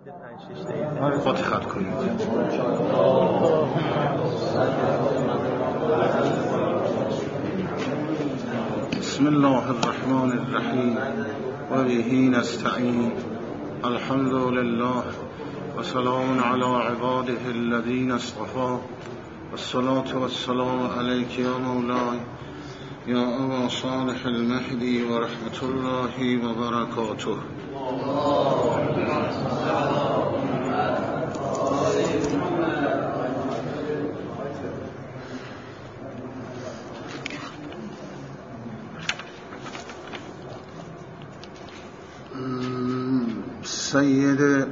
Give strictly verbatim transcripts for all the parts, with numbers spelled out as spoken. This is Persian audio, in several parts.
فاتحه کنید. بسم الله الرحمن الرحیم و به نستعین. الحمد لله و سلام علی عباده الذین اصطفى والصلاة والسلام علیک یا مولاي یا ابا صالح المهدی و رحمت الله و برکاته. سید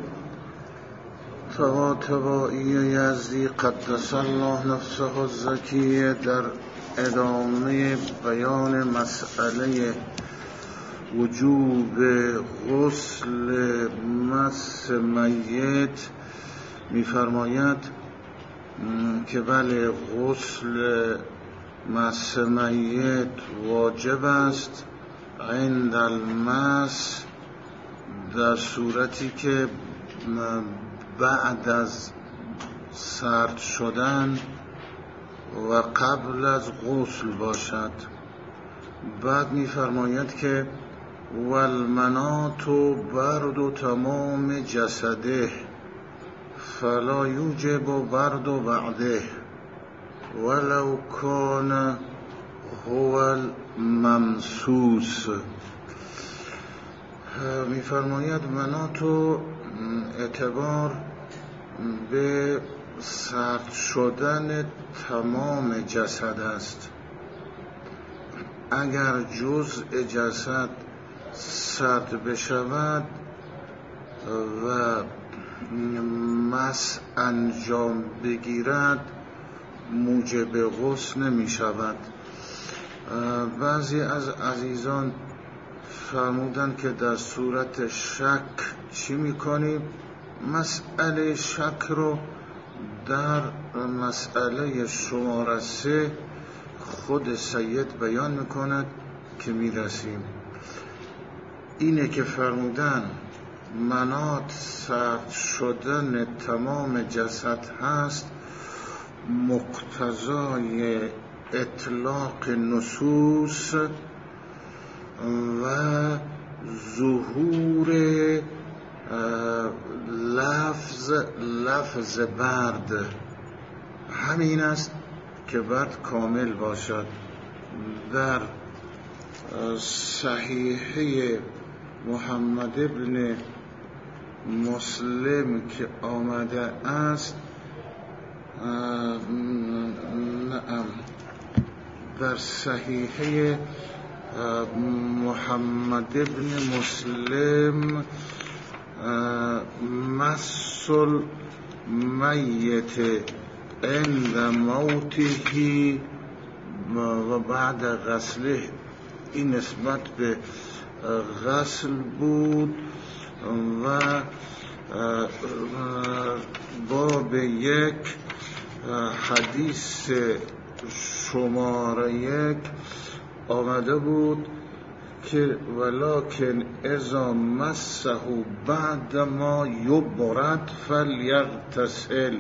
طباطبایی یزدی قدس الله نفسه الزکیه در ادامه بیان مسئله وجوب غسل مس میت می‌فرماید که بله، غسل مس میت واجب است عند المس، در صورتی که بعد از سرد شدن و قبل از غسل باشد. بعد می‌فرماید که والمنات برد تمام جسده فلا یوجب برد بعده ولو کان هو الممسوس. می‌فرماید منات اعتبار به سرد شدن تمام جسد است. اگر جزء جسد سرد بشود و مس انجام بگیرد موجب غسل نمی شود. بعضی از عزیزان فرمودند که در صورت شک چی میکنیم؟ مسئله شک رو در مسئله شماره سه خود سید بیان میکند که میرسیم. اینه که فرمودن منات سرد شدن تمام جسد هست، مقتضای اطلاق نصوص و ظهور لفظ لفظ برد همین است که برد کامل باشد. در صحیحه محمد ابن مسلم که آمده است، نعم در صحیحه محمد ابن مسلم مسل میت عند موته و بعد غسله، این نسبت به غسل بود و باب یک حدیث شماره یک آمده بود که ولکن اذا مسه بعد ما یبرد فلیغتسل.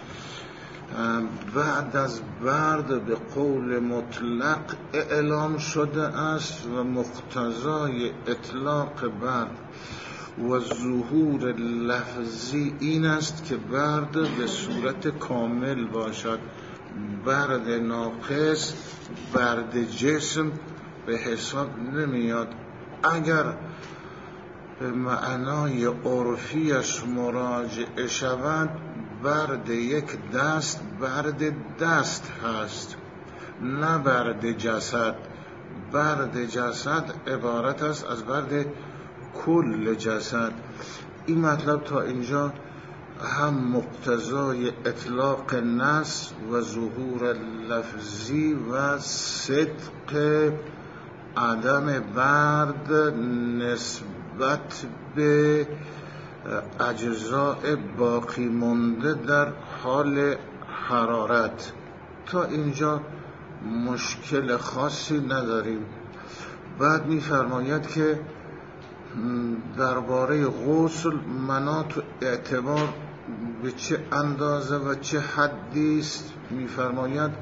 بعد از برد به قول مطلق اعلام شده است و مقتضای اطلاق برد و ظهور لفظی این است که برد به صورت کامل باشد. برد ناقص، برد جسم به حساب نمیاد. اگر به معنای عرفیش مراجعه شود، برد یک دست برد دست هست، نه برد جسد. برد جسد عبارت است از برد کل جسد. این مطلب تا اینجا هم مقتضای اطلاق نص و ظهور لفظی و صدق عدم برد نسبت به اجزاء باقی مونده در حال حرارت. تا اینجا مشکل خاصی نداریم. بعد می‌فرماید که درباره غسل مناط و اعتبار به چه اندازه و چه حدی است می‌فرماید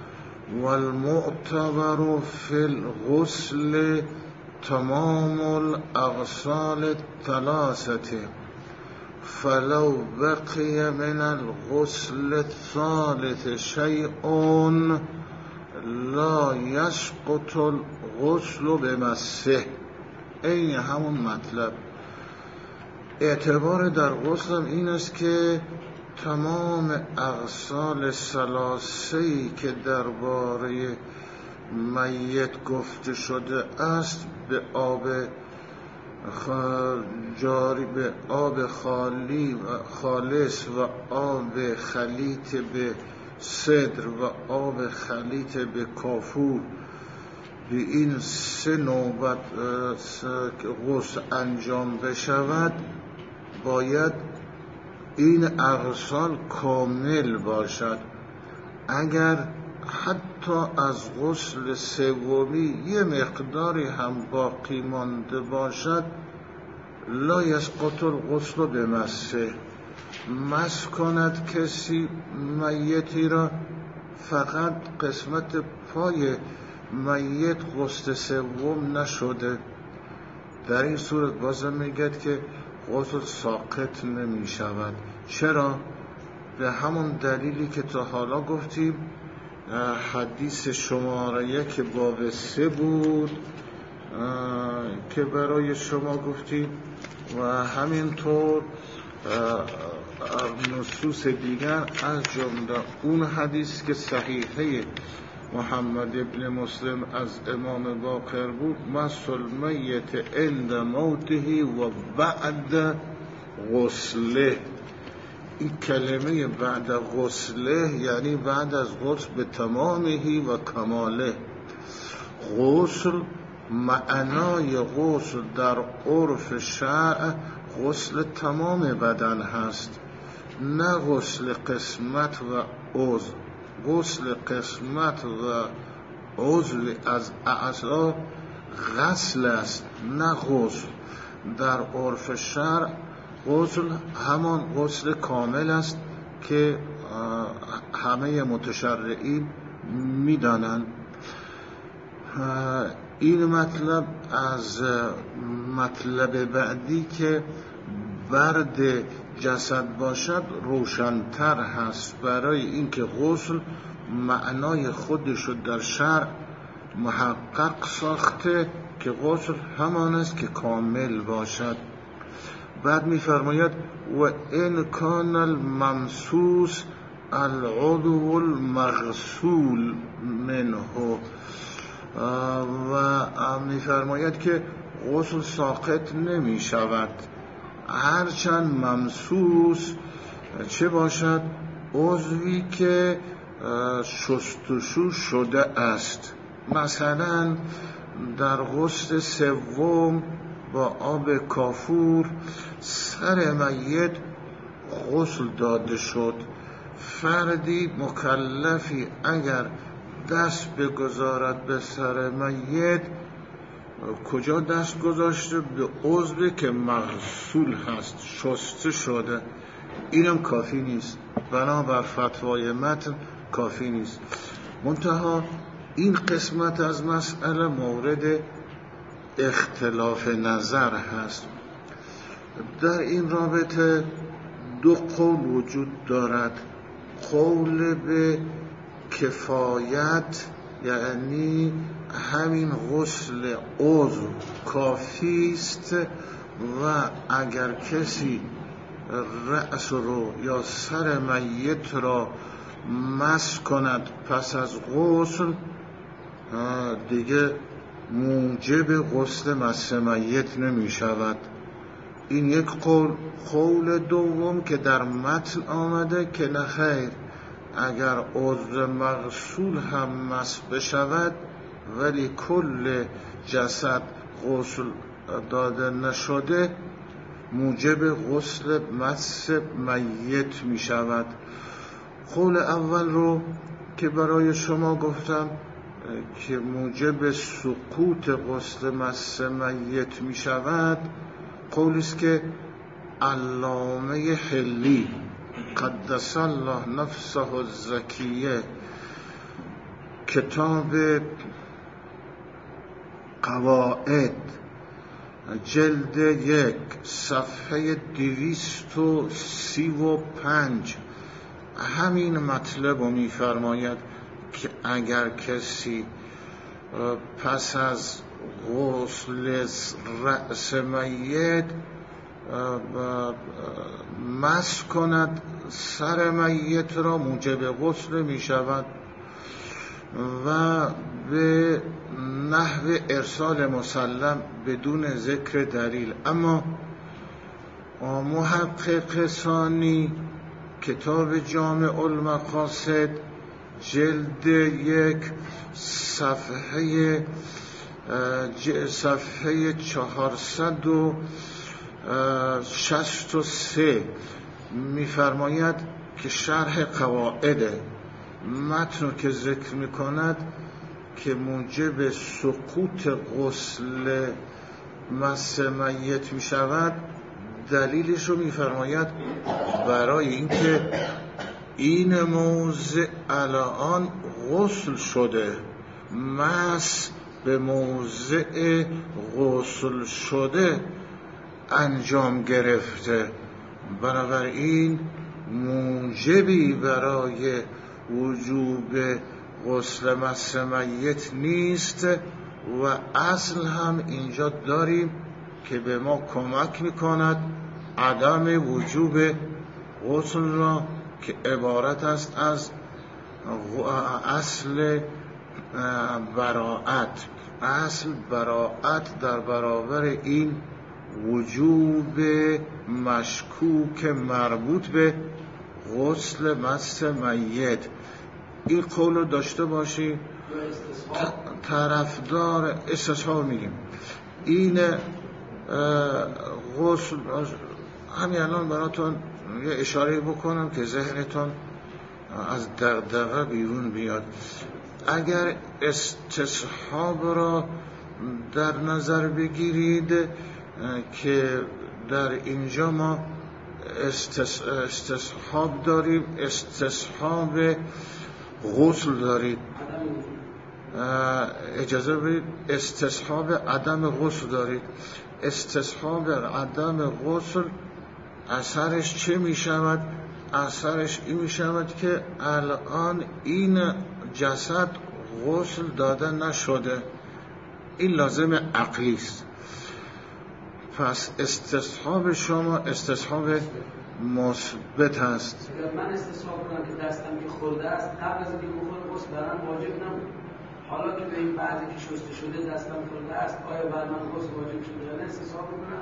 والمعتبر فی الغسل تمام الاغسال الثلاثه فلو بقي من الغسل الثالث شيء لا يسقط الغسل بمسه. این همون مطلب. اعتبار در غسل این است که تمام اغسال ثلاثه‌ای که درباره میت گفته شده است به آب جاری، به آب خالی و خالص و آب خلیط به صدر و آب خلیط به کافور، به این سه نوبت غسل انجام بشود باید این اغسال کامل باشد. اگر حتی از غسل سومی یه مقداری هم باقی مانده باشد لا یسقط الغسل بمسه، مس کند کسی میتی را فقط قسمت پای میت غسل سوم نشده، در این صورت بازم میگد که غسل ساقط نمی شود. چرا؟ به همون دلیلی که تا حالا گفتیم، حدیث شماره یک باب سه بود که برای شما گفتیم و همینطور نصوص دیگر از جمله اون حدیث که صحیحه محمد ابن مسلم از امام باقر بود، مسل میت عند موته و بعد غسله. این کلمه بعد غسله یعنی بعد از غسل به تمامه و کماله. غسل معنای غسل در عرف شرع غسل تمام بدن هست، نه غسل قسمت و عضو. غسل قسمت و عضو از اعضا غسل است، نه غسل. در عرف شرع غسل همان غسل کامل است که همه متشرعین میدانند. این مطلب از مطلب بعدی که برد جسد باشد روشن‌تر هست، برای اینکه غسل معنای خودشو در شرع محقق ساخته که غسل همان است که کامل باشد. بعد می‌فرماید و ان کان الممسوس العضو المغسول منه، و می‌فرماید که غسل ساقط نمی شود هرچند ممسوس چه باشد؟ عضوی که شستشو شده است. مثلا در غسل سوم با آب کافور سر میت غسل داده شد، فردی مکلفی اگر دست بگذارد به سر میت، کجا دست گذاشته؟ به عضوی که مغسول هست، شسته شده. اینم کافی نیست، بنابر فتوای متن کافی نیست. منتها این قسمت از مسئله مورد اختلاف نظر هست. در این رابطه دو قول وجود دارد. قول به کفایت، یعنی همین غسل عضو کافی است و اگر کسی رأس رو یا سر میت را مس کند پس از غسل دیگه موجب غسل مس میت نمی شود. این یک قول. قول دوم که در متن آمده که نخیر، اگر عضو مغسول هم مس بشود ولی کل جسد غسل داده نشده موجب غسل مس میت می شود. قول اول رو که برای شما گفتم که موجب سقوط غسل مس میت می شود، قولی است که علامه حلی قدس الله نفسه الزکیه کتاب قواعد جلد یک صفحه دویست و سی و پنج همین مطلب رو می‌فرماید که اگر کسی پس از غسل رأس میت مس کند سر میت را موجب غسل می شود و به نحو ارسال مسلم بدون ذکر دلیل. اما محقق ثانی کتاب جامع المقاصد جلد یک صفحه صفحه چهارصد و شصت و سه می‌فرماید که شرح قواعد متن که ذکر می‌کند که موجب سقوط غسل مس میت می‌شود، دلیلش رو می‌فرماید برای اینکه این موضع الان غسل شده، مس به موضع غسل شده انجام گرفته، بنابراین موجبی برای وجوب غسل مس میت نیست و اصل هم اینجا داریم که به ما کمک میکند عدم وجوب غسل را که عبارت است از اصل براءت. اصل براءت در برابر این وجوب مشکوک مربوط به غسل مس میت. این قولو داشته باشی طرفدار استصحاب میگیم این غسل. همین الان براتون یه اشاره بکنم که ذهنتون از دغدغه بیرون بیاد. اگر استصحاب را در نظر بگیرید که در اینجا ما استصحاب داریم، استصحاب غسل دارید، اجازه بدید استصحاب عدم غسل دارید. استصحاب عدم غسل اثرش چه می شود؟ اثرش این می شود که الان این جسد غسل داده نشده، این لازم عقلی است. پس استصحاب شما استصحاب مثبت است. من استصحاب کنم که دستم که خورده است قبل از اینکه بخورم غسل دارم واجب نبود، حالا که به این بعضی که شسته شده دستم خورده است آیا بر من غسل واجب شده یا نه استصحاب کنم؟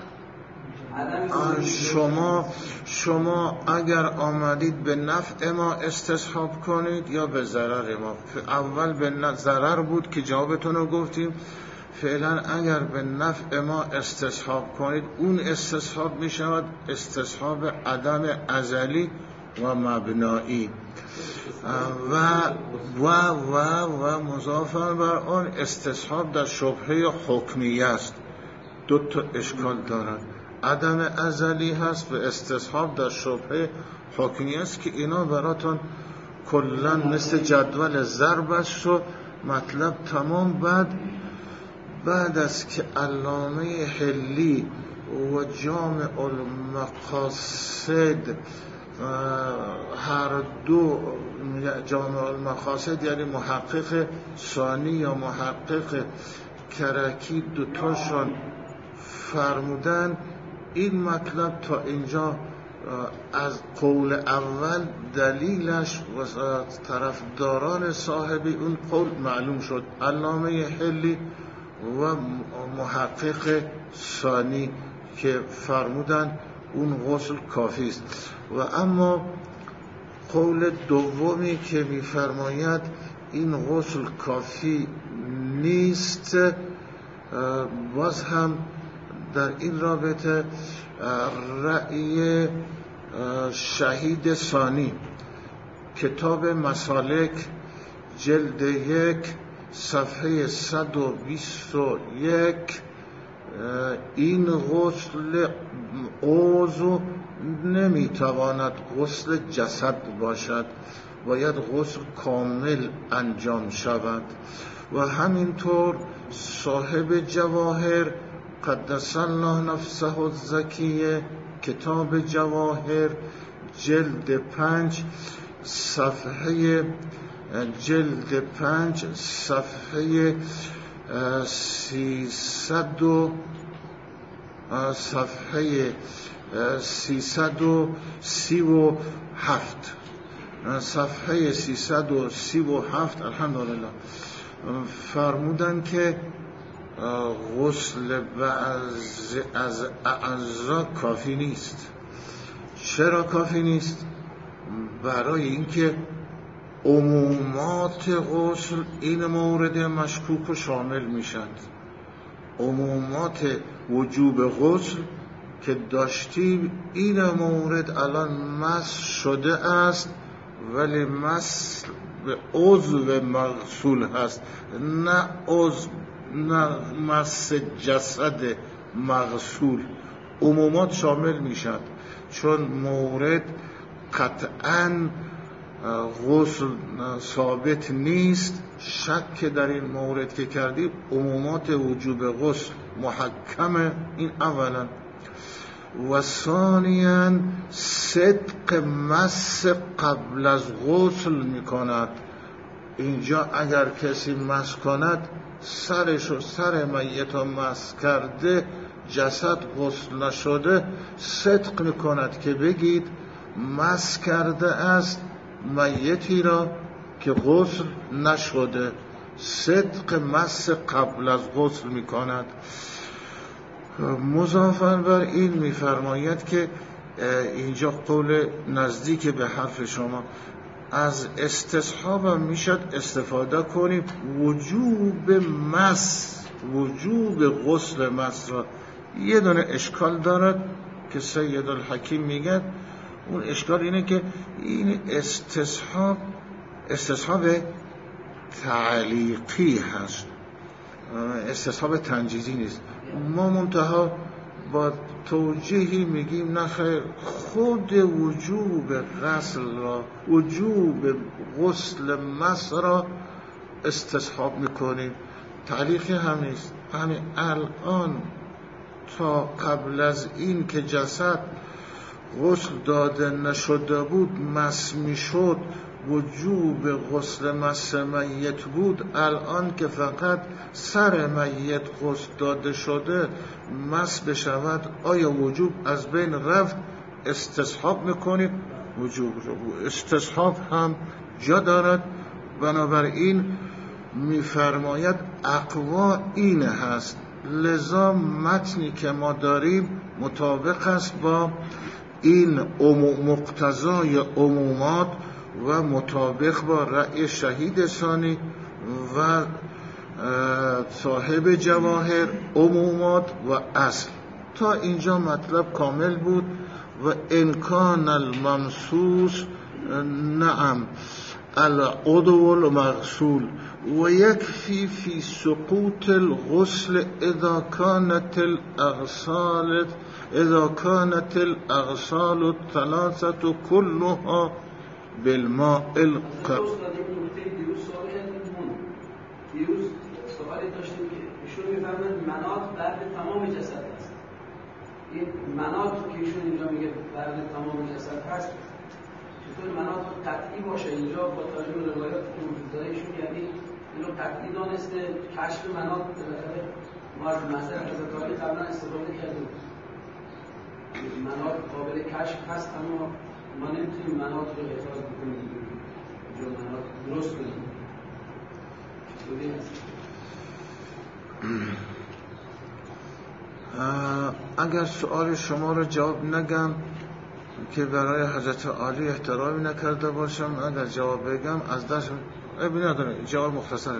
شما شما اگر آمدید به نفع ما استصحاب کنید یا به ضرر ما. اول به ضرر بود که جوابتون رو گفتیم، فعلا اگر به نفع ما استصحاب کنید اون استصحاب می شود استصحاب عدم ازلی و مبنایی و و و و مضافاً بر آن استصحاب در شبهه حکمیه است. دو تا اشکال دارد، عدم ازلی هست و استصحاب در شبهه حکمیه است که اینا براتون کلا مثل جدول ضرب است و مطلب تمام. بعد بعد از که علامه حلی و جامع المقاصد هر دو، جامع المقاصد یعنی محقق ثانی یا محقق کرکی دوتاشون فرمودن، این مطلب تا اینجا از قول اول دلیلش و طرفداران صاحب اون قول معلوم شد، علامه حلی و محقق ثانی که فرمودن اون غسل کافی است. و اما قول دومی که می‌فرماید این غسل کافی نیست، باز هم در این رابطه رأی شهید ثانی کتاب مسالک جلد یک صفحه صد و بیست و یک این غسل عضو نمیتواند غسل جسد باشد، باید غسل کامل انجام شود. و همینطور صاحب جواهر قدس الله نفسه الزکیه، کتاب جواهر جلد پنج صفحه جلد پنج صفحه سیصد و صفحه سیصد و سی و هفت صفحه سیصد و سی و هفت الحمدلله فرمودن که غسل بعض از اعضا کافی نیست. چرا کافی نیست؟ برای اینکه عمومات غسل این مورد مشکوک و شامل میشد. عمومات وجوب غسل که داشتیم این مورد الان مس شده است، ولی مس به عضو مغسول هست، نه عضو نه مس جسد مغسول. عمومات شامل میشد چون مورد قطعاً غسل ثابت نیست. شک در این مورد که کردیم عمومات وجوب غسل محکمه. این اولا. و ثانیاً صدق مس قبل از غسل میکند. اینجا اگر کسی مس کند سرش و سر میت را مس کرده، جسد غسل نشده، صدق میکند که بگید مس کرده است میتی را که غسل نشده. صدق مس قبل از غسل میکند. مضافاً بر این میفرماید که اینجا قول نزدیک به حرف شما، از استصحاب هم میشد استفاده کنیم وجوب مس، وجوب غسل مس را. یه دونه اشکال دارد که سید الحکیم میگه، اون اشکال اینه که این استصحاب استصحاب تعلیقی هست، استصحاب تنجیزی نیست. ما منتها با توجیهی میگیم نخیر، خود وجوب غسل را، وجوب غسل مس را استصحاب میکنیم، تعلیقی هم نیست. همین الان تا قبل از این که جسد غسل داده نشده بود مس میشد، وجوب غسل مس میت بود. الان که فقط سر میت غسل داده شده مس بشود، آیا وجوب از بین رفت؟ استصحاب میکنیم وجوب رو. استصحاب هم جا دارد. بنابراین میفرماید اقوا این هست، لذا متنی که ما داریم مطابق است با این مقتضای عمومات و مطابق با رأی شهید ثانی و صاحب جواهر، عمومات و اصل. تا اینجا مطلب کامل بود. و امکان الممسوس نعم العضو المغسول و یکفی فی سقوط الغسل اذا كانت الاغسال اذا كانت الاغسال الثلاثه كلها بالماء القر. دیروز سوالی داشتیم که ایشون میفرمایند مناط بعد تمام جسد هست. این مناط که ایشون اینجا میگه بعد تمام جسد هست، چطور مناط قطعی باشه؟ اینجا با توجه به روایات که وجود داره ایشون یعنی اینو قطعی دانسته. کشف مناط بالاخره ما از مثلا حضرت علی قبلا استفاده کردیم، مناط قابل کشف هست، اما ما نمیتونیم مناط رو احتراز بکنیم جو مناط درست کنیم. اگر سؤال شما رو جواب نگم که برای حضرت علی احترامی نکرده باشم، اگر جواب بگم از دست ابی نداره. جواب مختصره.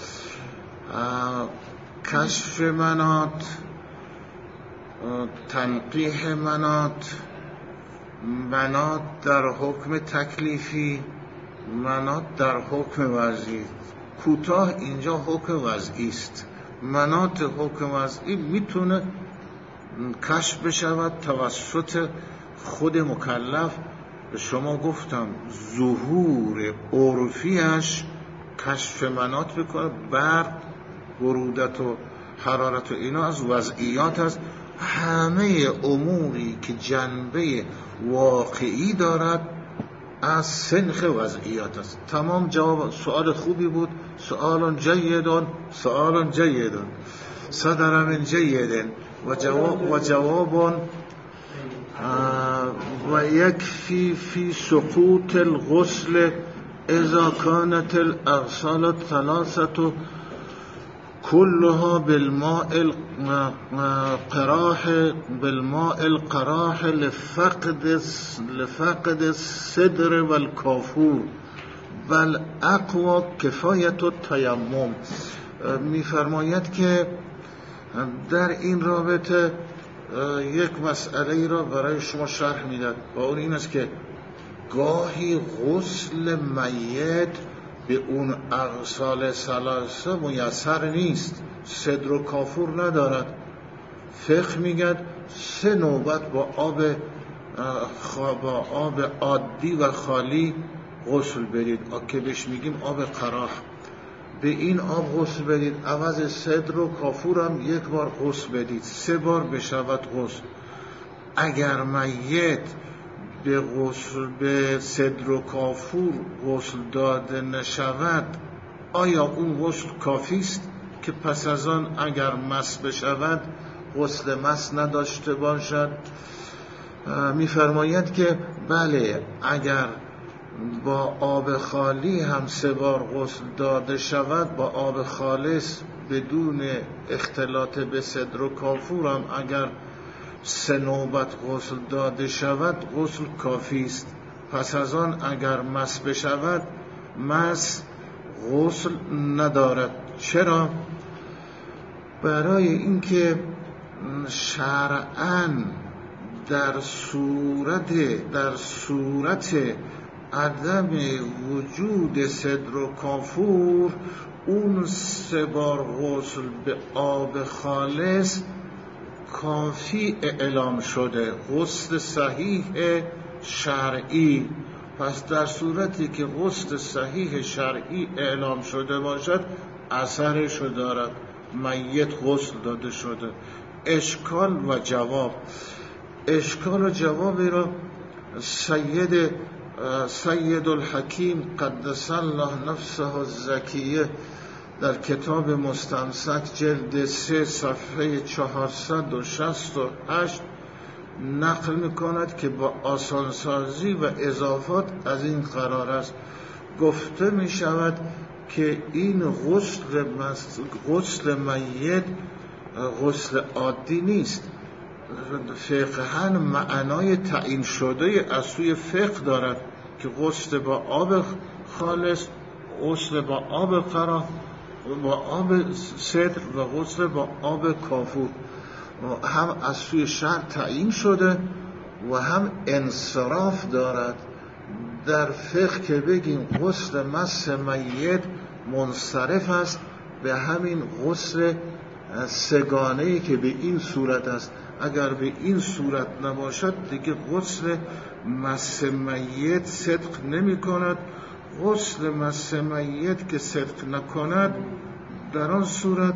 کشف مناط، تنقیح مناط، مناط در حکم تکلیفی، مناط در حکم وضعی. کوتاه اینجا حکم وضعی است. مناط حکم وضعی میتونه کشف بشود توسط خود مکلف. به شما گفتم ظهور عرفیش کشف مناط بکنه، برق، برودت و حرارت و اینا از وضعیات است. همه اموری که جنبه واقعی دارد از سنخ وضعیات است. تمام جواب. سؤال خوبی بود. سؤال جیدون سؤال جیدون صدر من جیدن و جواب و جواب و یکفی فی سقوط الغسل اذا كانت الاغسال الثلاثه كلها بالماء القراح بالماء القراح لفقد لفقد الصدر والكافور بل اقوى کفایت التیمم. میفرماید که در این رابطه یک مسئله را برای شما شرح میداد و اون این است که گاهی غسل میت به اون اغسال ثلاثه میسر نیست، صدر و کافور ندارد. فقه میگه سه نوبت با آب با آب عادی و خالی غسل برید که بهش میگیم آب قراح. به این آب غسل بدید، عوض صدر و کافور هم یک بار غسل بدید، سه بار بشود غسل. اگر میت به غسل به صدر و کافور غسل داده نشود، آیا اون غسل کافی است که پس از آن اگر مس بشود غسل مس نداشته باشد؟ میفرماید که بله، اگر با آب خالی هم سه بار غسل داده شود، با آب خالص بدون اختلاط به صدر و کافور هم اگر سه نوبت غسل داده شود غسل کافی است. پس از آن اگر مس بشود مس غسل ندارد. چرا؟ برای اینکه شرعاً در صورت در صورت عدم وجود صدر و کافور اون سه بار غسل به آب خالص کافی اعلام شده، غسل صحیح شرعی. پس در صورتی که غسل صحیح شرعی اعلام شده باشد اثرشو دارد، میت غسل داده شده. اشکال و جواب. اشکال و جوابی را سید سید الحکیم قدس الله نفسه الزکیه در کتاب مستمسک جلد سه صفحه چهارصد و شصت و هشت نقل میکند که با آسانسازی و اضافات از این قرار است. گفته می شود که این غسل غسل میت غسل عادی نیست، فقهاً معنای تعیین شده از سوی فقه دارد که غسل با آب خالص، غسل با آب قرا، با آب صدر و غسل با آب کافور هم از سوی شرع تعیین شده و هم انصراف دارد. در فقه که بگیم غسل مس میت منصرف است به همین غسل سگانه‌ای که به این صورت است. اگر به این صورت نباشد دیگه غسل مس میت صدق نمی کند. غسل مس میت که صدق نکند در آن صورت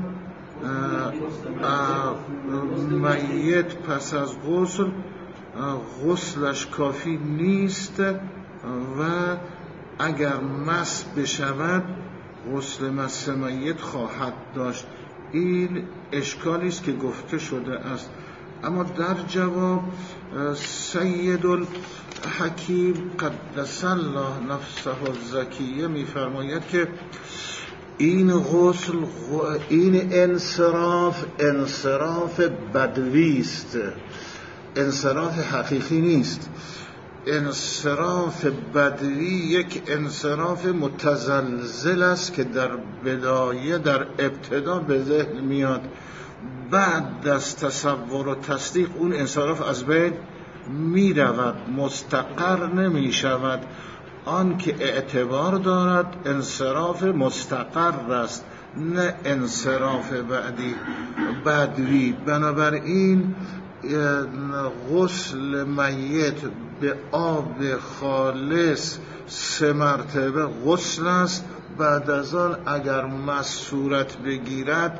میت پس از غسل غسلش کافی نیست و اگر مس بشود غسل مس میت خواهد داشت. این اشکالی است که گفته شده است. اما در جواب سید الحکیم قدس الله نفسه الزکیه میفرماید که این غسل این انصراف انصراف بدوی است، انصراف حقیقی نیست. انصراف بدوی یک انصراف متزلزل است که در بدایه در ابتدا به ذهن میاد، بعد از تصور و تصدیق اون انصراف از بین می رود، مستقر نمی شود. آن که اعتبار دارد انصراف مستقر است، نه انصراف بعدی بدوی. بنابراین غسل میت به آب خالص سه مرتبه غسل است. بعد از آن اگر مس صورت بگیرد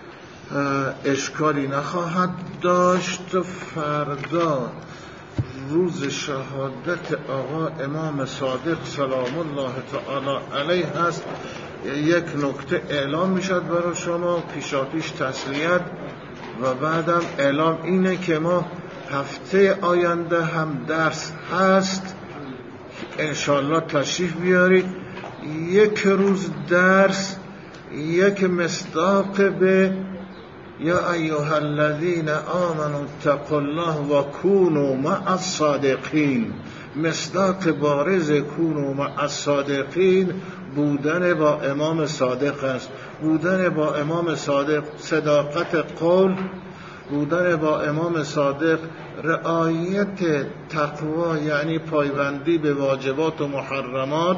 اشکالی نخواهد داشت. فردا روز شهادت آقا امام صادق سلام الله تعالی علیه هست. یک نکته اعلام میشد برای شما، پیشاپیش تسلیت، و بعدم اعلام اینه که ما هفته آینده هم درس هست، انشالله تشریف بیارید. یک روز درس، یک مصداق به یا ایها الذین آمنوا اتقوا الله و کونوا مع الصادقین. مصداق بارز کونوا مع الصادقین بودن با امام صادق است. بودن با امام صادق صداقت قول، بودن با امام صادق رعایت تقوا یعنی پایبندی به واجبات و محرمات،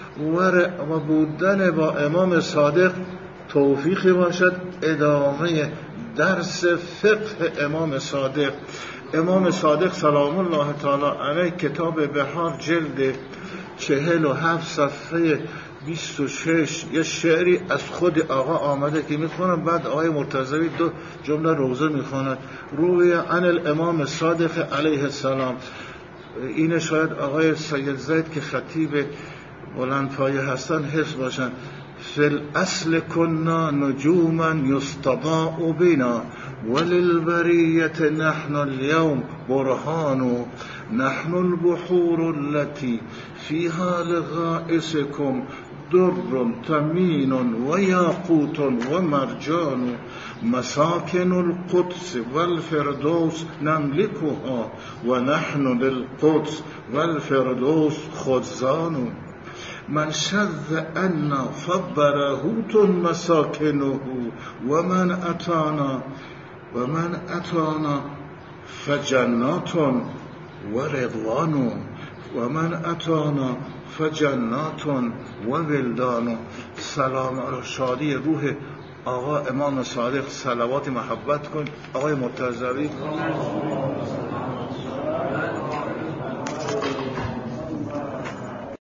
و بودن با امام صادق توفیقی باشد. ادامه درس فقه امام صادق. امام صادق سلام الله تعالی علیه کتاب بهار جلد چهل و هفت صفحه بیست و شش یه شعری از خود آقا آمده که میخونم، بعد آقای مرتضوی دو جمله روزه میخوند. روی عن الامام صادق علیه السلام. این شاید آقای سید زید که خطیب بلندپایه هستن حفظ باشن. فی الاصل کنا نجوما یستضاء بنا وللبریت نحن اليوم برهان. نحن البحور التي فيها لغائسكم در ثمين وياقوت ومرجان. مساكن القدس والفردوس نملكها ونحن للقدس والفردوس خزان. من شذ عنا فبرهوت مساكنه ومن أتانا ومن أتانا فجنات ورضوان. ومن أتانا فجنات وولدان. سلام علی شادی روح آقا امام صادق، صلوات محبت کن. آقای مرتضوی